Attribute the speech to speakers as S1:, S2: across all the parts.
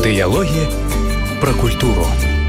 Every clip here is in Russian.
S1: Дыялогі пра культуру.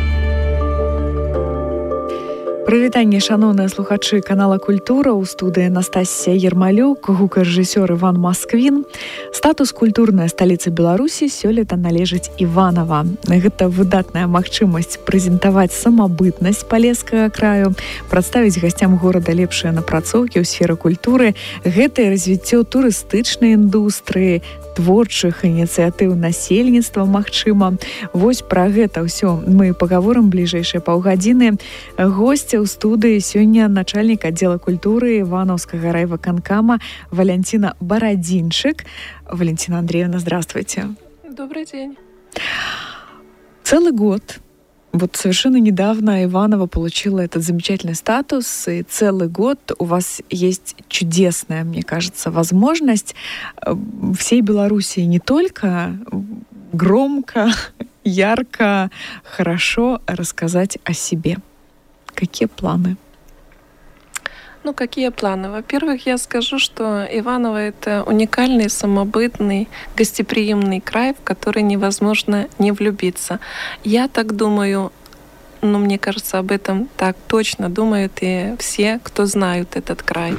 S2: Прывітанне, шаноўныя слухачы канала Культура, у студыі Настасія Ермалюк, гукарэжысёр Іван Масквін. Статус культурная сталіца Беларусі сёлета належыць Іванова. Гэта выдатная магчымасць прэзентаваць самабытнасць палескага краю, прадставіць гасцям горада лепшыя напрацоўкі ў сферы культуры, гэта і развіццё турыстычнай індустрыі, творчых ініцыятыў насельніцтва, магчыма. Вось пра гэта ўсё мы пагаворым бліжэйшыя паўгадзіны. Госця ў студыі сёння начальнік аддзела культуры Ивановскага райвыканкама Валентина Бородинчик. Валентина Андреевна, здравствуйте.
S3: Добрый день.
S2: Целый год. Вот совершенно недавно Иваново получила этот замечательный статус, и целый год у вас есть чудесная, мне кажется, возможность всей Белоруссии не только громко, ярко, хорошо рассказать о себе. Какие планы?
S3: Какие планы? Во-первых, я скажу, что Иваново — это уникальный, самобытный, гостеприимный край, в который невозможно не влюбиться. Я так думаю, мне кажется, об этом так точно думают и все, кто знают этот край.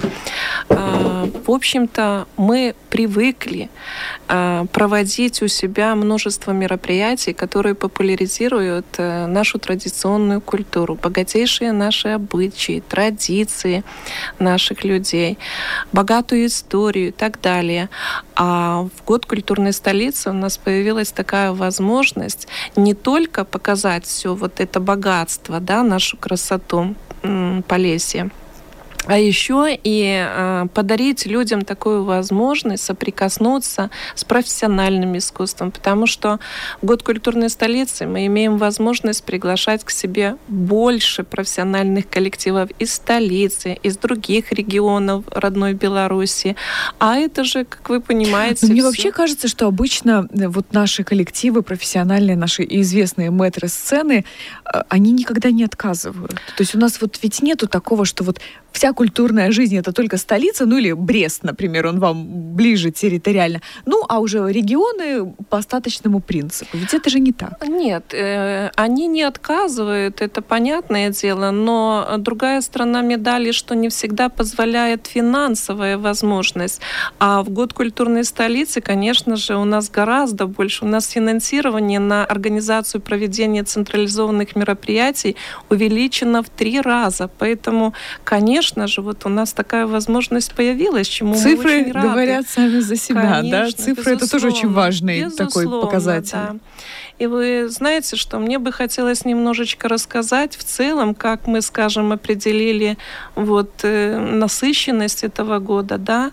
S3: В общем-то, мы привыкли проводить у себя множество мероприятий, которые популяризируют нашу традиционную культуру, богатейшие наши обычаи, традиции наших людей, богатую историю и так далее. А в год культурной столицы у нас появилась такая возможность не только показать все вот это богатство, нашу красоту Полесья, а еще и подарить людям такую возможность соприкоснуться с профессиональным искусством, потому что в год культурной столицы мы имеем возможность приглашать к себе больше профессиональных коллективов из столицы, из других регионов родной Беларуси. А это же, как вы понимаете...
S2: Мне вообще кажется, что обычно вот наши коллективы, профессиональные, наши известные мэтры сцены, они никогда не отказывают. То есть у нас вот ведь нету такого, что вот вся культурная жизнь — это только столица, или Брест, например, он вам ближе территориально. А уже регионы по остаточному принципу. Ведь это же не так.
S3: Нет, они не отказывают, это понятное дело, но другая сторона медали, что не всегда позволяет финансовая возможность. А в год культурной столицы, конечно же, у нас гораздо больше. У нас финансирование на организацию проведения централизованных мероприятий увеличено в 3 раза. Поэтому, конечно же, вот у нас такая возможность появилась, чему мы очень рады.
S2: Цифры говорят сами за себя,
S3: конечно,
S2: Цифры — это тоже очень важный такой показатель.
S3: Да. И вы знаете, что мне бы хотелось немножечко рассказать в целом, как мы, скажем, определили насыщенность этого года,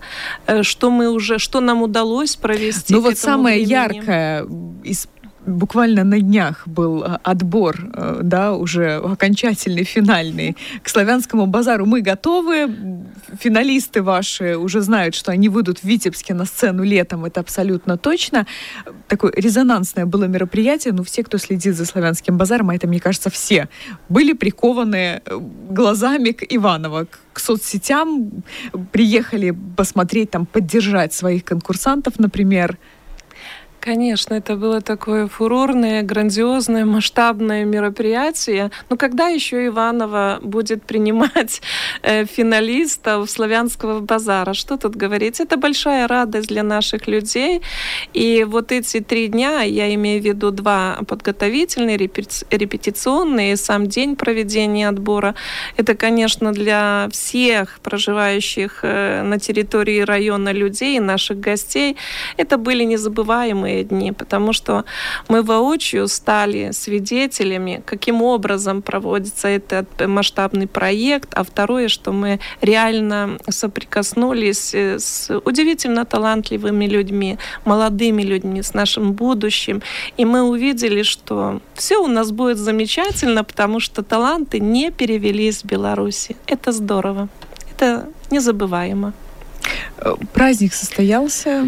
S3: что нам удалось провести.
S2: Самое яркое буквально на днях был отбор, уже окончательный, финальный, к Славянскому базару. Мы готовы. Финалисты ваши уже знают, что они выйдут в Витебске на сцену летом. Это абсолютно точно. Такое резонансное было мероприятие. Все, кто следит за Славянским базаром, а это, мне кажется, все, были прикованы глазами к Иваново, к соцсетям, приехали посмотреть, поддержать своих конкурсантов, например.
S3: Конечно, это было такое фурорное, грандиозное, масштабное мероприятие. Но когда еще Иваново будет принимать финалистов Славянского базара? Что тут говорить? Это большая радость для наших людей. И вот эти 3 дня, я имею в виду 2 подготовительные, репетиционные, и сам день проведения отбора, это, конечно, для всех проживающих на территории района людей, наших гостей, это были незабываемые дни, потому что мы воочию стали свидетелями, каким образом проводится этот масштабный проект, а второе, что мы реально соприкоснулись с удивительно талантливыми людьми, молодыми людьми, с нашим будущим, и мы увидели, что все у нас будет замечательно, потому что таланты не перевелись в Беларуси. Это здорово, это незабываемо.
S2: Праздник состоялся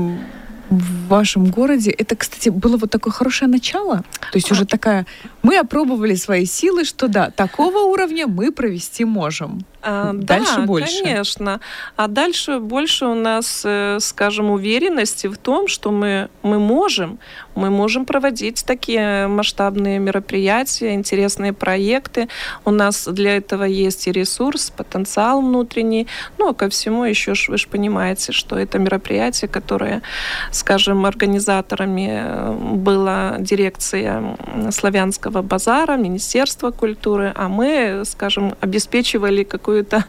S2: в вашем городе. Это, кстати, было такое хорошее начало. То есть уже такая... Мы опробовали свои силы, что такого уровня мы провести можем. дальше больше.
S3: Конечно. А дальше больше у нас, скажем, уверенности в том, что мы можем проводить такие масштабные мероприятия, интересные проекты. У нас для этого есть и ресурс, потенциал внутренний. Ну, а ко всему еще, вы же понимаете, что это мероприятие, которое, скажем, организаторами была дирекция Славянского базара, Министерство культуры, а мы, скажем, обеспечивали какую-то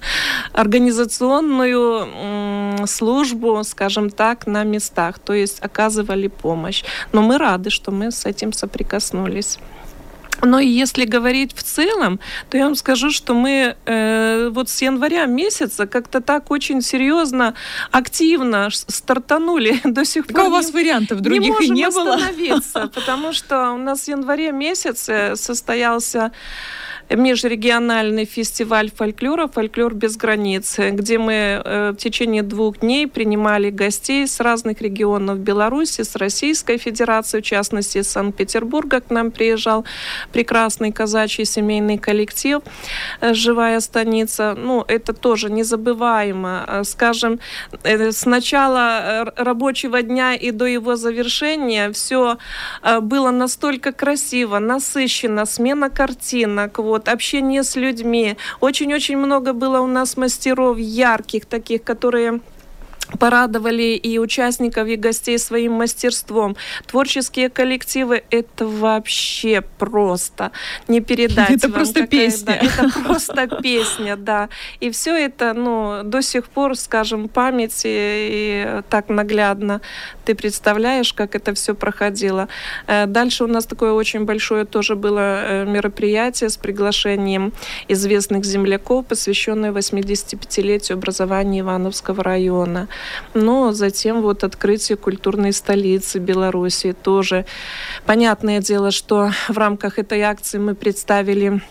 S3: организационную службу, скажем так, на местах, то есть оказывали помощь. Но мы рады, что мы с этим соприкоснулись. Но если говорить в целом, то я вам скажу, что мы вот с января месяца как-то так очень серьезно, активно стартанули до сих пор.
S2: У вас вариантов других и не было?
S3: Не можем остановиться, потому что у нас в январе месяце состоялся межрегиональный фестиваль фольклора «Фольклор без границ», где мы в течение 2 дней принимали гостей с разных регионов Беларуси, с Российской Федерации, в частности, из Санкт-Петербурга к нам приезжал прекрасный казачий семейный коллектив «Живая станица». Ну, это тоже незабываемо. Скажем, с начала рабочего дня и до его завершения все было настолько красиво, насыщенно, смена картинок, общение с людьми. Очень-очень много было у нас мастеров ярких таких, которые порадовали и участников, и гостей своим мастерством. Творческие коллективы — это вообще просто не передать.
S2: Это просто песня.
S3: Это просто песня, да. И все это, до сих пор, скажем, в памяти и так наглядно. Ты представляешь, как это все проходило. Дальше у нас такое очень большое тоже было мероприятие с приглашением известных земляков, посвященное 85-летию образования Ивановского района. Но затем открытие культурной столицы Беларуси тоже. Понятное дело, что в рамках этой акции мы представили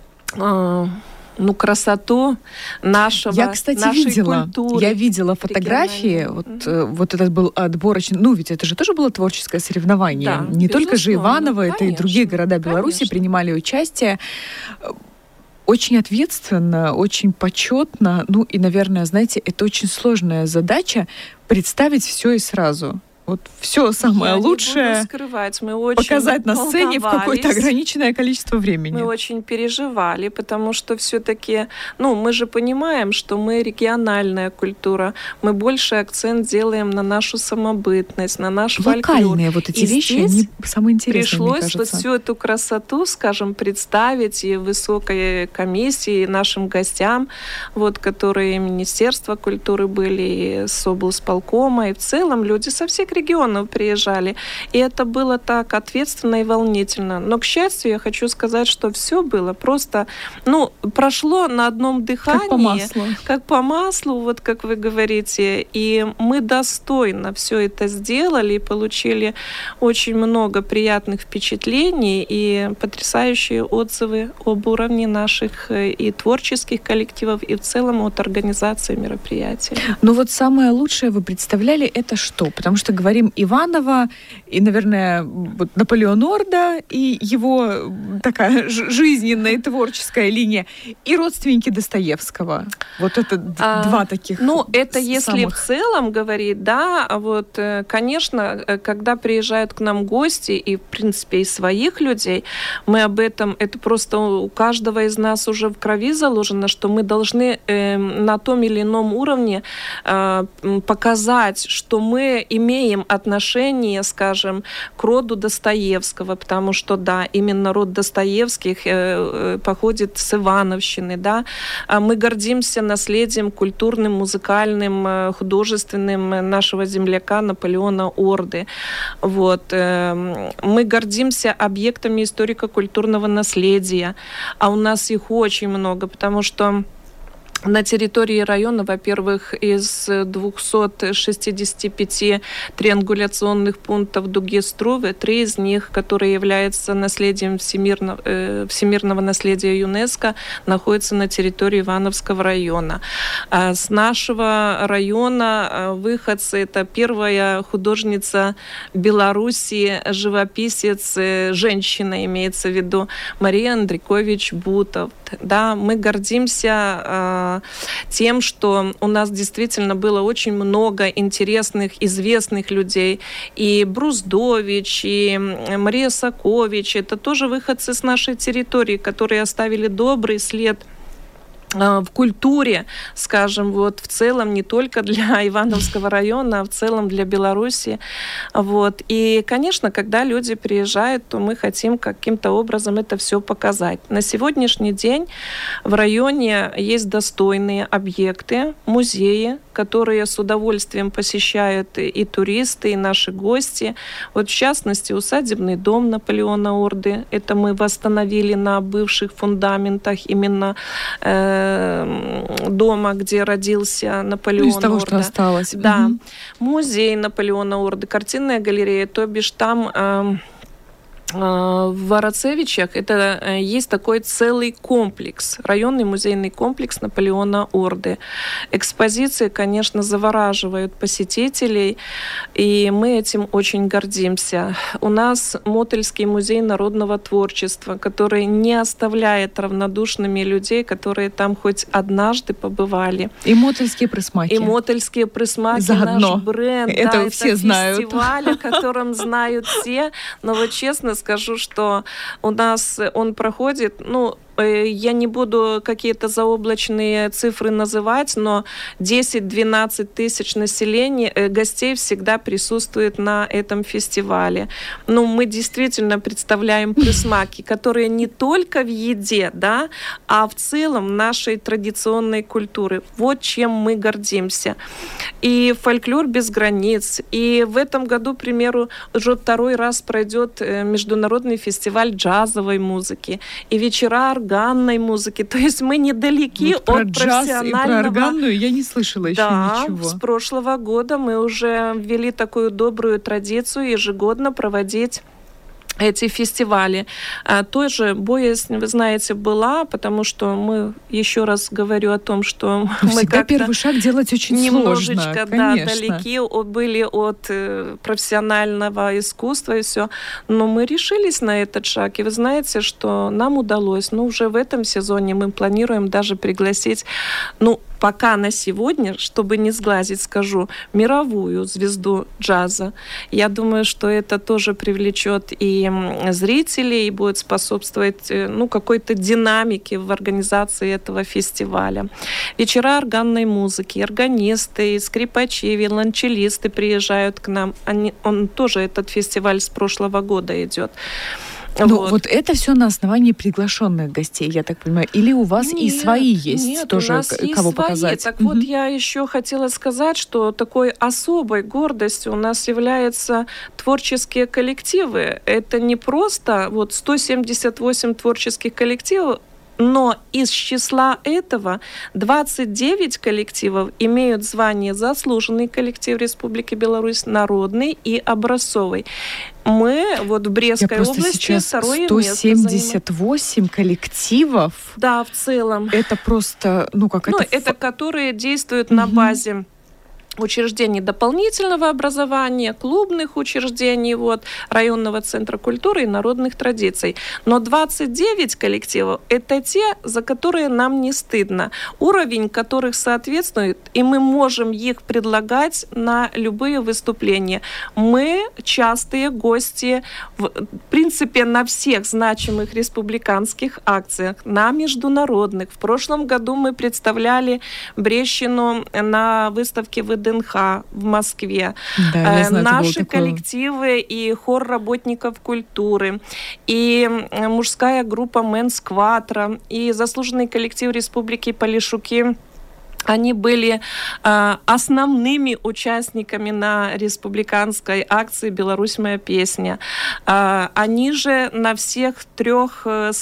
S3: красоту нашей культуры.
S2: Я видела фотографии. Вот этот был отборочный. Ведь это же тоже было творческое соревнование.
S3: Да,
S2: не только же Иваново, это и другие города Беларуси принимали участие. Очень ответственно, очень почетно. И, наверное, знаете, это очень сложная задача представить все и сразу. Все самое лучшее показать на сцене в какое-то ограниченное количество времени.
S3: Мы очень переживали, потому что все-таки, мы же понимаем, что мы региональная культура, мы больше акцент делаем на нашу самобытность, на наш фольклор.
S2: Локальные эти вещи, они самые интересные,
S3: пришлось
S2: мне кажется.
S3: всю эту красоту, скажем, представить и высокой комиссии, и нашим гостям, которые Министерства культуры были, и с облсполкома, и в целом люди со всех регионов приезжали. И это было так ответственно и волнительно. Но, к счастью, я хочу сказать, что все было просто, прошло на одном дыхании.
S2: Как по маслу.
S3: Как по маслу, как вы говорите. И мы достойно все это сделали и получили очень много приятных впечатлений и потрясающие отзывы об уровне наших и творческих коллективов, и в целом от организации мероприятий.
S2: Самое лучшее вы представляли это что? Потому что говорим Иваново, и, наверное, Наполеон Орда, и его такая жизненная творческая линия, и родственники Достоевского. Это 2 таких
S3: это если в целом говорить, да, конечно, когда приезжают к нам гости, и, в принципе, и своих людей, мы об этом, это просто у каждого из нас уже в крови заложено, что мы должны на том или ином уровне показать, что мы имеем отношение, скажем, к роду Достоевского, потому что, да, именно род Достоевских походит с Ивановщины, да. Мы гордимся наследием культурным, музыкальным, художественным нашего земляка Наполеона Орды. Мы гордимся объектами историко-культурного наследия, а у нас их очень много, потому что на территории района, во-первых, из 265 триангуляционных пунктов дуги Струве, 3 из них, которые являются наследием всемирного наследия ЮНЕСКО, находятся на территории Ивановского района. С нашего района выходцы — это первая художница Беларуси, живописец, женщина имеется в виду, Мария Андрикович Бутов. да, мы гордимся тем, что у нас действительно было очень много интересных, известных людей. И Бруздович, и Мария Сакович, это тоже выходцы с нашей территории, которые оставили добрый след в культуре, скажем, вот в целом не только для Ивановского района, а в целом для Беларуси. Вот. И, конечно, когда люди приезжают, то мы хотим каким-то образом это все показать. На сегодняшний день в районе есть достойные объекты, музеи, которые с удовольствием посещают и туристы, и наши гости. Вот в частности, усадебный дом Наполеона Орды. Это мы восстановили на бывших фундаментах именно дома, где родился Наполеон Орда.
S2: Из того, что осталось.
S3: Да. Музей Наполеона Орды, картинная галерея, то бишь там в Вороцевичах это есть такой целый комплекс, районный музейный комплекс Наполеона Орды. Экспозиции, конечно, завораживают посетителей, и мы этим очень гордимся. У нас Мотыльский музей народного творчества, который не оставляет равнодушными людей, которые там хоть однажды побывали.
S2: И Мотыльские присмаки.
S3: И Мотыльские присмаки,
S2: заодно.
S3: Наш бренд.
S2: Это
S3: да,
S2: все
S3: это
S2: знают.
S3: Фестиваль, о котором знают все. Но вот честно скажу, что у нас он проходит, я не буду какие-то заоблачные цифры называть, но 10-12 тысяч гостей всегда присутствует на этом фестивале. Мы действительно представляем присмаки, которые не только в еде, да, а в целом нашей традиционной культуры. Вот чем мы гордимся. И фольклор без границ. И в этом году, к примеру, уже второй раз пройдет международный фестиваль джазовой музыки и вечера органной музыки. То есть мы недалеки
S2: вот про
S3: от
S2: джаз
S3: профессионального...
S2: и про органную я не слышала еще ничего.
S3: Да, с прошлого года мы уже ввели такую добрую традицию ежегодно проводить эти фестивали. Тоже боязнь, вы знаете, была, потому что мы, еще раз говорю о том, что мы
S2: всегда
S3: как-то
S2: первый шаг делать очень
S3: немножечко,
S2: сложно,
S3: далеки были от профессионального искусства и все. Но мы решились на этот шаг, и вы знаете, что нам удалось. Уже в этом сезоне мы планируем даже пригласить, пока на сегодня, чтобы не сглазить, скажу, мировую звезду джаза. Я думаю, что это тоже привлечет и зрителей, и будет способствовать какой-то динамике в организации этого фестиваля. Вечера органной музыки, органисты, скрипачи, виолончелисты приезжают к нам. Он тоже, этот фестиваль с прошлого года идет.
S2: Вот это все на основании приглашенных гостей, я так понимаю. Или у вас и свои есть тоже,
S3: у нас
S2: кого
S3: есть
S2: показать?
S3: Так вот, я еще хотела сказать, что такой особой гордостью у нас являются творческие коллективы. Это не просто 178 творческих коллективов, но из числа этого 29 коллективов имеют звание «Заслуженный коллектив Республики Беларусь», «Народный» и «Образцовый». Мы в Брестской области второе место занимаем.
S2: 178 коллективов?
S3: Да, в целом.
S2: Это просто,
S3: это которые действуют на базе учреждений дополнительного образования, клубных учреждений, районного центра культуры и народных традиций. Но 29 коллективов – это те, за которые нам не стыдно, уровень которых соответствует, и мы можем их предлагать на любые выступления. Мы частые гости, в принципе, на всех значимых республиканских акциях, на международных. В прошлом году мы представляли Брещину на выставке ВДНХ в Москве.
S2: Да, я знаю,
S3: наши коллективы и хор работников культуры, и мужская группа Мэнс Кватро, и заслуженный коллектив Республики Полишуки. Они были основными участниками на республиканской акции «Беларусь. Моя песня». Они же на всех трех,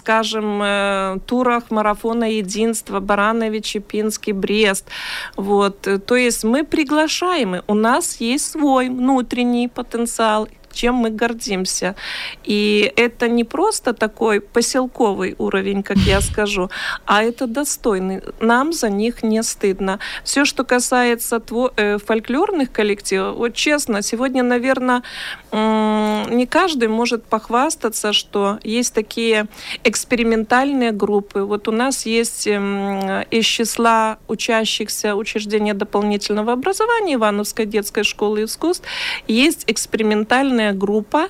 S3: турах марафона единства Баранович, Чепинский, Брест. То есть мы приглашаемы. У нас есть свой внутренний потенциал. чем мы гордимся. И это не просто такой поселковый уровень, как я скажу, а это достойный. Нам за них не стыдно. Все, что касается фольклорных коллективов, вот честно, сегодня, наверное, не каждый может похвастаться, что есть такие экспериментальные группы. Вот у нас есть из числа учащихся учреждения дополнительного образования Ивановской детской школы искусств есть экспериментальная группа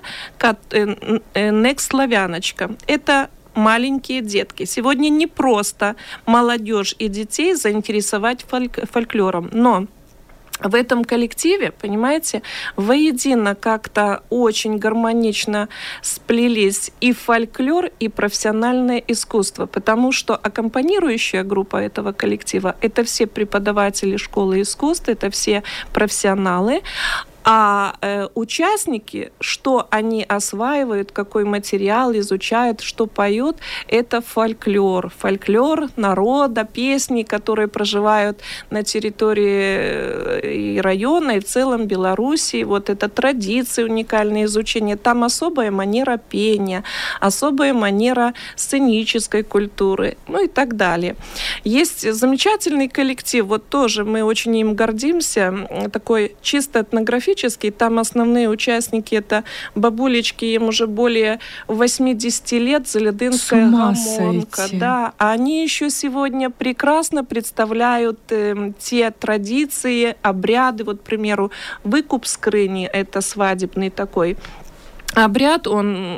S3: «Next Славяночка». Это маленькие детки. Сегодня не просто молодежь и детей заинтересовать фольклором, но в этом коллективе, понимаете, воедино как-то очень гармонично сплелись и фольклор, и профессиональное искусство, потому что аккомпанирующая группа этого коллектива – это все преподаватели школы искусств, это все профессионалы, а участники, что они осваивают, какой материал изучают, что поют, это фольклор. Фольклор народа, песни, которые проживают на территории и района, и в целом Белоруссии. Вот это традиции, уникальное изучение. Там особая манера пения, особая манера сценической культуры, ну и так далее. Есть замечательный коллектив, вот тоже мы очень им гордимся, такой чисто этнографический. Там основные участники — это бабулечки, им уже более 80 лет, Залядынская гомонка. Да. А они еще сегодня прекрасно представляют те традиции, обряды. Вот, к примеру, выкуп скрыни — это свадебный такой обряд,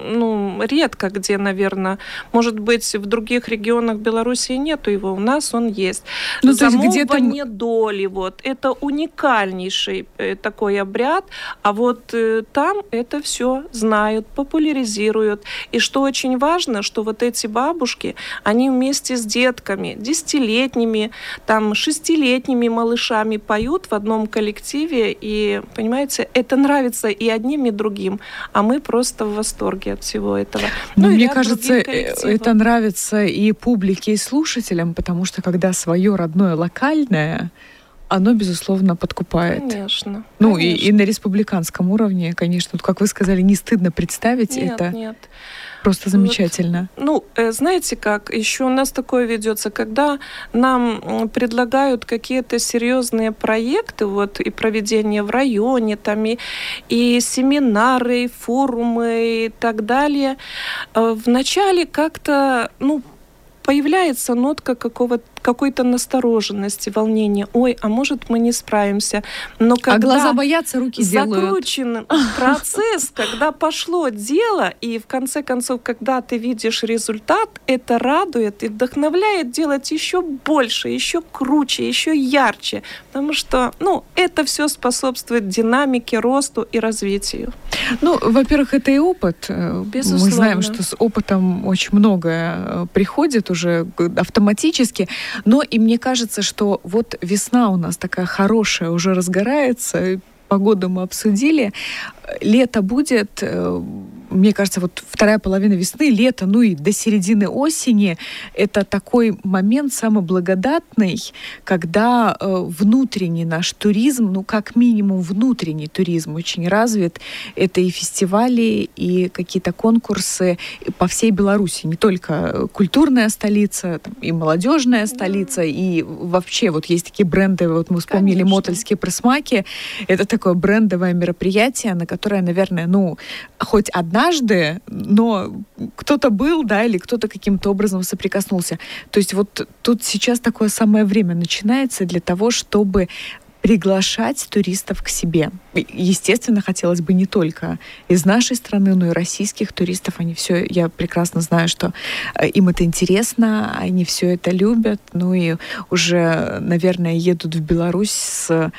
S3: он, редко где, наверное, может быть, в других регионах Беларуси нету его, у нас он есть. Замовывание доли, вот, это уникальнейший такой обряд, а вот там это все знают, популяризируют. И что очень важно, что вот эти бабушки, они вместе с детками, 10-летними, там, 6-летними малышами поют в одном коллективе, и, понимаете, это нравится и одним, и другим, а мы просто в восторге от всего этого.
S2: Мне кажется, это нравится и публике, и слушателям, потому что когда свое родное локальное, оно, безусловно, подкупает.
S3: Конечно.
S2: И на республиканском уровне, конечно, как вы сказали, не стыдно представить это.
S3: Нет.
S2: Просто замечательно.
S3: Знаете как, еще у нас такое ведется, когда нам предлагают какие-то серьезные проекты, вот, и проведение в районе, там, и семинары, и форумы, и так далее, вначале как-то, появляется нотка какой-то настороженности, волнения. Ой, а может, мы не справимся. Но когда
S2: глаза боятся, руки делают.
S3: Закручен процесс, когда пошло дело, и в конце концов, когда ты видишь результат, это радует и вдохновляет делать еще больше, еще круче, еще ярче. Потому что, это все способствует динамике, росту и развитию.
S2: Во-первых, это и опыт.
S3: Безусловно.
S2: Мы знаем, что с опытом очень многое приходит уже автоматически. Но и мне кажется, что вот весна у нас такая хорошая, уже разгорается, погоду мы обсудили, лето будет, мне кажется, вот вторая половина весны, лето, и до середины осени, это такой момент самый благодатный, когда внутренний наш туризм, как минимум внутренний туризм очень развит. Это и фестивали, и какие-то конкурсы по всей Беларуси, не только культурная столица, и молодежная столица, и вообще вот есть такие бренды, вот мы вспомнили Мотольские присмаки, это такое брендовое мероприятие, на которое, наверное, хоть однажды, но кто-то был, или кто-то каким-то образом соприкоснулся. То есть вот тут сейчас такое самое время начинается для того, чтобы приглашать туристов к себе. Естественно, хотелось бы не только из нашей страны, но и российских туристов. Они все, я прекрасно знаю, что им это интересно, они все это любят, и уже, наверное, едут в Беларусь с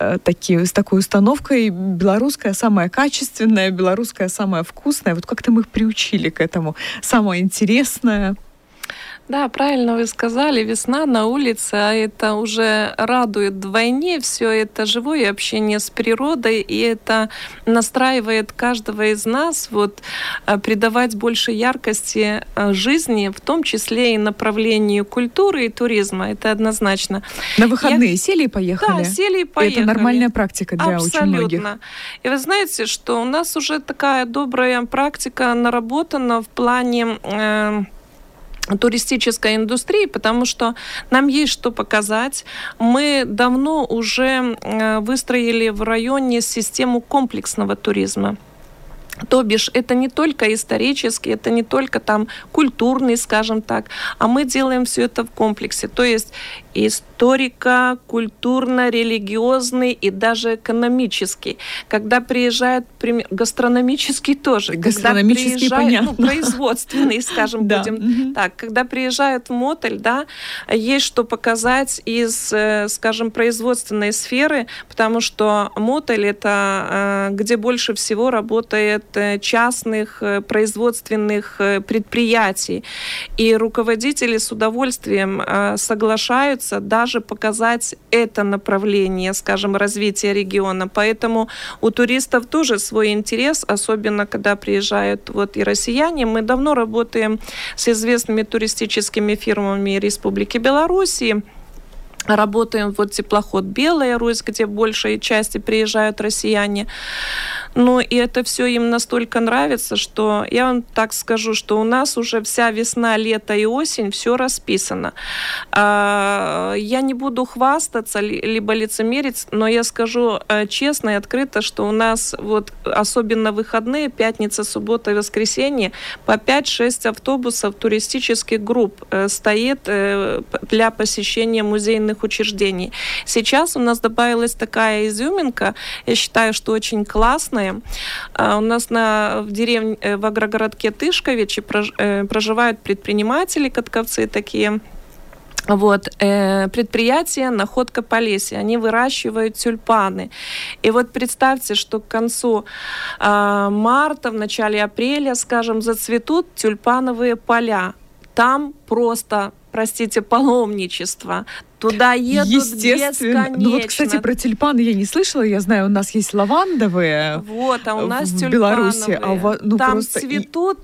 S2: такой установкой: белорусская самая качественная, белорусская самая вкусная. Вот как-то мы их приучили к этому. Самое интересное.
S3: Да, правильно вы сказали, весна на улице, а это уже радует вдвойне, все это живое общение с природой, и это настраивает каждого из нас придавать больше яркости жизни, в том числе и направлению культуры и туризма, это однозначно.
S2: На выходные сели и поехали?
S3: Да, сели и поехали.
S2: Это нормальная практика для
S3: Абсолютно.
S2: очень многих.
S3: И вы знаете, что у нас уже такая добрая практика наработана в плане туристической индустрии, потому что нам есть что показать. Мы давно уже выстроили в районе систему комплексного туризма. То бишь, это не только исторический, это не только там культурный, скажем так, а мы делаем все это в комплексе. То есть историко, культурно-религиозный и даже экономический. Когда приезжают, гастрономический тоже.
S2: Гастрономический, понятно.
S3: Производственный, скажем, будем так. Когда приезжают в мотель, да, есть что показать из, скажем, производственной сферы, потому что мотель — это где больше всего работает частных производственных предприятий. И руководители с удовольствием соглашаются даже показать это направление, скажем, развития региона. Поэтому у туристов тоже свой интерес, особенно когда приезжают и россияне. Мы давно работаем с известными туристическими фирмами Республики Беларуси. Работаем теплоход «Белая Русь», где в большей части приезжают россияне. И это все им настолько нравится, что я вам так скажу, что у нас уже вся весна, лето и осень все расписано. Я не буду хвастаться, либо лицемерить, но я скажу честно и открыто, что у нас особенно выходные, пятница, суббота и воскресенье, по 5-6 автобусов туристических групп стоит для посещения музейных учреждений. Сейчас у нас добавилась такая изюминка, я считаю, что очень классная. У нас в деревне, в агрогородке Тышковичи проживают предприниматели, катковцы такие. Предприятие «Находка Полесья». Они выращивают тюльпаны. И представьте, что к концу марта, в начале апреля, скажем, зацветут тюльпановые поля. Там просто, простите, паломничество. Туда едут бесконечно.
S2: Кстати, про тюльпаны я не слышала. Я знаю, у нас есть лавандовые
S3: а у нас
S2: в Беларуси.
S3: Там цветут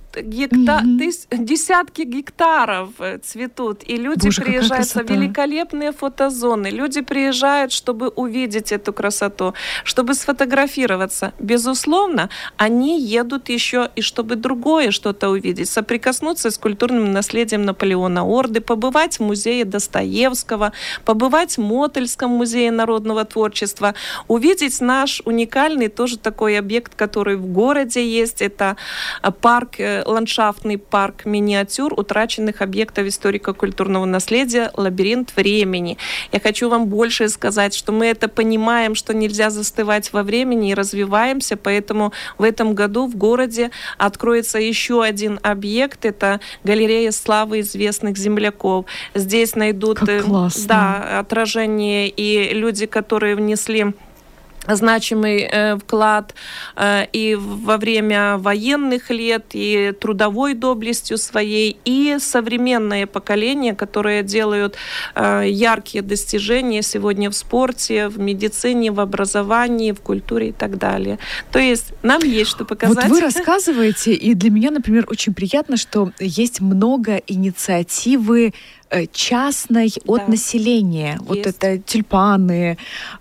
S3: десятки гектаров цветут. И люди приезжают, великолепные фотозоны. Люди приезжают, чтобы увидеть эту красоту, чтобы сфотографироваться. Безусловно, они едут еще и чтобы другое что-то увидеть, соприкоснуться с культурным наследием Наполеона Орды, побывать в музее Достоевского, побывать в Мотельском музее народного творчества, увидеть наш уникальный тоже такой объект, который в городе есть. Это парк, ландшафтный парк миниатюр утраченных объектов историко-культурного наследия «Лабиринт времени». Я хочу вам больше сказать, что мы это понимаем, что нельзя застывать во времени и развиваемся, поэтому в этом году в городе откроется еще один объект. Это галерея славы известных земляков. Здесь найдут отражение и люди, которые внесли значимый вклад и во время военных лет, и трудовой доблестью своей, и современное поколение, которое делают яркие достижения сегодня в спорте, в медицине, в образовании, в культуре и так далее. То есть нам есть что показать.
S2: Вы рассказываете, и для меня, например, очень приятно, что есть много инициативы частной от населения.
S3: Есть.
S2: Это тюльпаны,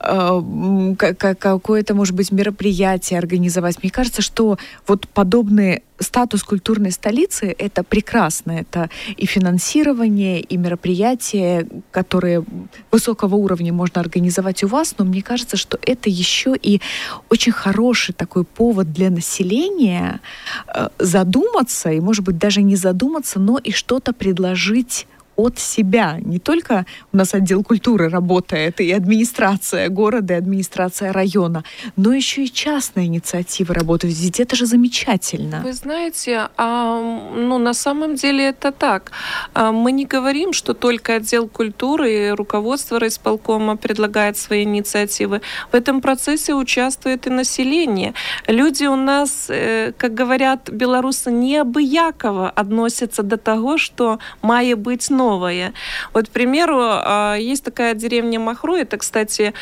S2: какое-то, может быть, мероприятие организовать. Мне кажется, что подобный статус культурной столицы — это прекрасно. Это и финансирование, и мероприятия, которые высокого уровня можно организовать у вас, но мне кажется, что это еще и очень хороший такой повод для населения задуматься, и, может быть, даже не задуматься, но и что-то предложить от себя. Не только у нас отдел культуры работает, и администрация города, и администрация района, но еще и частные инициативы работают. Ведь это же замечательно.
S3: Вы знаете, на самом деле это так. Мы не говорим, что только отдел культуры и руководство райисполкома предлагает свои инициативы. В этом процессе участвует и население. Люди у нас, как говорят белорусы, необыяково относятся до того, что мае быть новое. Вот, к примеру, есть такая деревня Махро, это, кстати,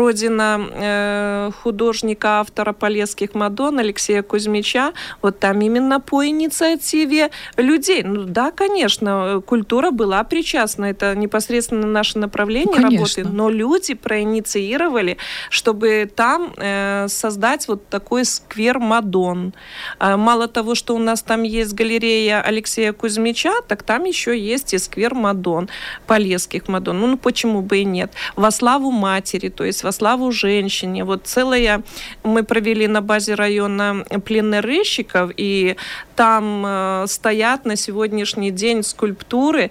S3: родина художника, автора «Полесских Мадон» Алексея Кузьмича. Вот там именно по инициативе людей. Ну да, конечно, культура была причастна, это непосредственно наше направление работы, но люди проинициировали, чтобы там создать вот такой сквер Мадон. Мало того, что у нас там есть галерея Алексея Кузьмича, так там еще есть и сквер Мадон, Полесских Мадон. Ну, почему бы и нет? Во славу матери, то есть во славу женщине. Вот целая мы провели на базе района пленэрыщиков, и там стоят на сегодняшний день скульптуры,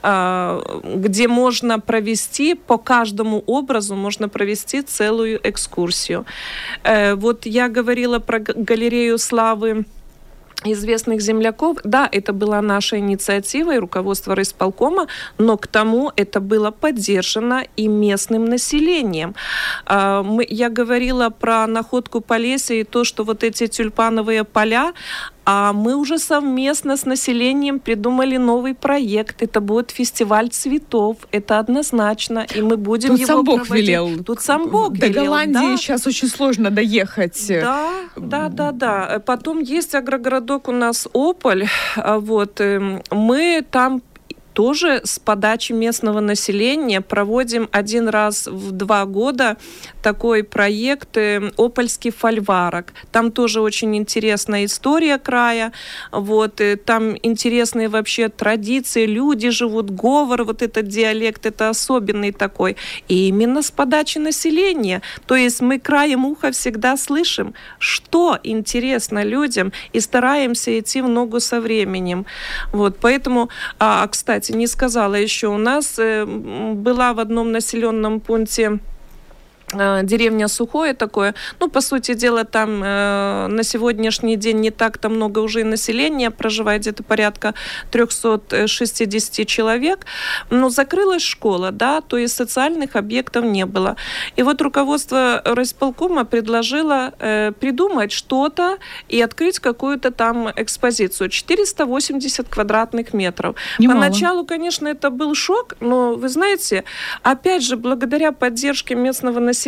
S3: где можно провести, по каждому образу можно провести целую экскурсию. Вот я говорила про галерею славы известных земляков. Да, это была наша инициатива и руководство райисполкома, но к тому это было поддержано и местным населением. Я говорила про находку Полесья и то, что вот эти тюльпановые поля, а мы уже совместно с населением придумали новый проект. Это будет фестиваль цветов. Это однозначно. И мы будем
S2: Тут
S3: его
S2: сам Бог
S3: проводить.
S2: велел.
S3: Тут сам Бог
S2: До
S3: велел.
S2: Голландии сейчас очень сложно доехать.
S3: Да. Потом есть агрогородок у нас Ополь. Вот. Мы там тоже с подачи местного населения проводим один раз в 2 года такой проект «Опольский фольварок». Там тоже очень интересная история края. Вот. Там интересные вообще традиции, люди живут, говор, вот этот диалект, это особенный такой. И именно с подачи населения. То есть мы краем уха всегда слышим, что интересно людям, и стараемся идти в ногу со временем. Вот. Поэтому, кстати, не сказала еще, у нас была в одном населенном пункте деревня Сухое такое. Ну, по сути дела, там на сегодняшний день не так-то много уже и населения проживает, где-то порядка 360 человек. Но закрылась школа, да, то есть социальных объектов не было. И вот руководство райисполкома предложило придумать что-то и открыть какую-то там экспозицию. 480 квадратных метров.
S2: Немало.
S3: Поначалу, конечно, это был шок, но, вы знаете, опять же, благодаря поддержке местного населения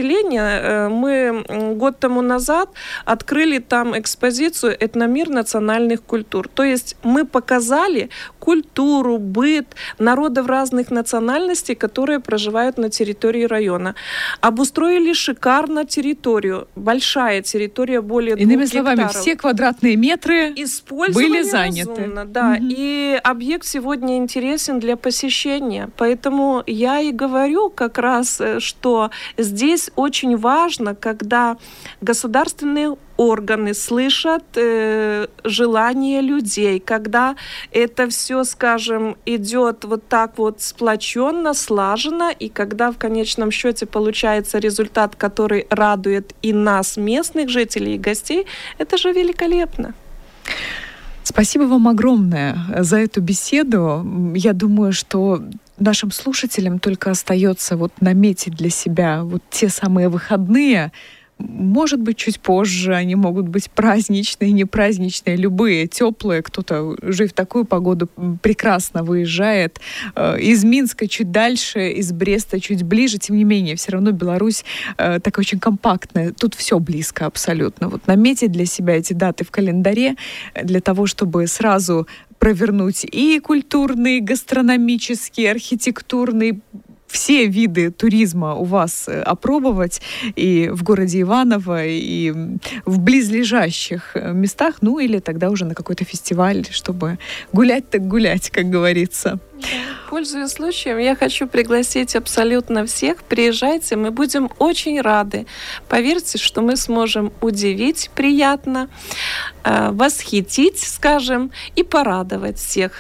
S3: мы год тому назад открыли там экспозицию «Этномир национальных культур». То есть мы показали культуру, быт народов разных национальностей, которые проживают на территории района. Обустроили шикарно территорию. Большая территория, более 2
S2: Иными
S3: гектаров.
S2: словами, все квадратные метры были заняты.
S3: Разумно, да. И объект сегодня интересен для посещения. Поэтому я и говорю как раз, что здесь очень важно, когда государственные органы слышат желания людей, когда это все, скажем, идет вот так вот сплоченно, слаженно, и когда в конечном счете получается результат, который радует и нас, местных жителей, и гостей, это же великолепно.
S2: Спасибо вам огромное за эту беседу. Я думаю, что нашим слушателям только остается вот наметить для себя вот те самые выходные. Может быть, чуть позже они могут быть праздничные, непраздничные, любые, теплые. Кто-то уже в такую погоду прекрасно выезжает. Из Минска чуть дальше, из Бреста чуть ближе. Тем не менее, все равно Беларусь такая очень компактная. Тут все близко абсолютно. Вот наметить для себя эти даты в календаре для того, чтобы сразу провернуть и культурный, гастрономический, архитектурный, все виды туризма у вас опробовать и в городе Иваново, и в близлежащих местах, ну или тогда уже на какой-то фестиваль, чтобы гулять так гулять, как говорится.
S3: Пользуясь случаем, я хочу пригласить абсолютно всех. Приезжайте, мы будем очень рады. Поверьте, что мы сможем удивить приятно, восхитить, скажем, и порадовать всех.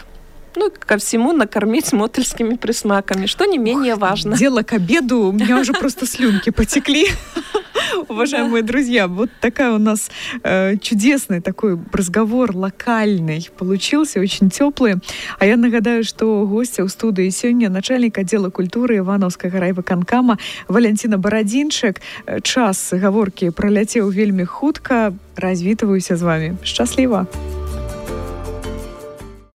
S3: Ну, ко всему накормить мотельскими присмаками, что не менее важно.
S2: Дело к обеду, у меня уже просто слюнки потекли. Уважаемые друзья, вот такая у нас чудесный такой разговор локальный получился, очень теплый. А я нагадаю, что гостя ў студыі сёння начальник отдела культуры Івановскага райвыканкама Валентина Бородинчик. Час гаворкі праляцеў вельмі хутка. Развітваюся з вами. Шчасліва.